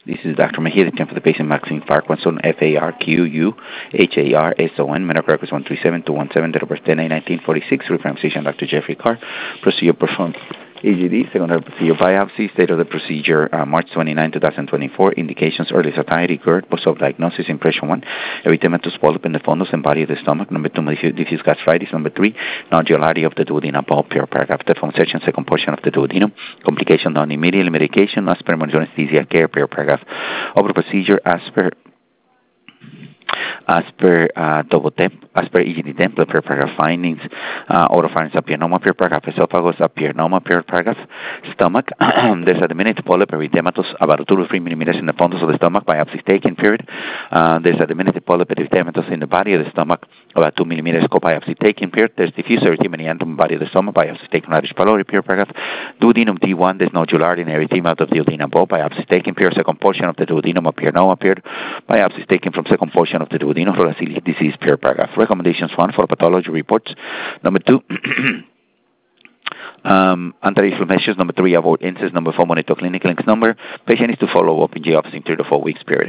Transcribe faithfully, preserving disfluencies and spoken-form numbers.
This is Doctor Mejia, the time for the patient Maxine Farquharson, F A R Q U H A R S O N, medical records one three seven two one seven, date of birth ten eight nineteen forty-six, reference physician Doctor Jeffrey Carr, procedure performed A G D, secondary procedure biopsy, state of the procedure uh, March twenty-ninth, twenty twenty-four, indications early satiety, GERD, post-op diagnosis, impression one, erythematous polyp in the fundus and body of the stomach, number two, diffuse gastritis, number three, nodularity of the duodenum bulb, pure paragraph, from section, second portion of the duodenum, complication non immediate medication, as per emergency anesthesia care, pure paragraph, over procedure as per as per uh, double temp, as per E G D template, per paragraph findings, uh, oropharynx appearanoma, per paragraph esophagus appearanoma, per paragraph stomach. There's a diminutive polyp erythematous about two to three millimeters in the fundus of the stomach, biopsy taken, period. Uh, there's a diminutive polyp erythematous in the body of the stomach, about two millimeters, biopsy taken, period. There's diffuse erythema in the body of the stomach, biopsy taken, Irish pylori, per paragraph. Duodenum D one, there's nodularity and erythema out of the duodenum bulb, biopsy taken, period. Second portion of the duodenum appearanoma, period. Biopsy taken from second portion of the duodenum, celiac disease, per paragraph. Recommendations one for pathology reports. Number two, um, anti-reflux measures. Number three, avoid incest. Number four, monitor clinical links. Number patient needs to follow up in G office in three to four weeks period.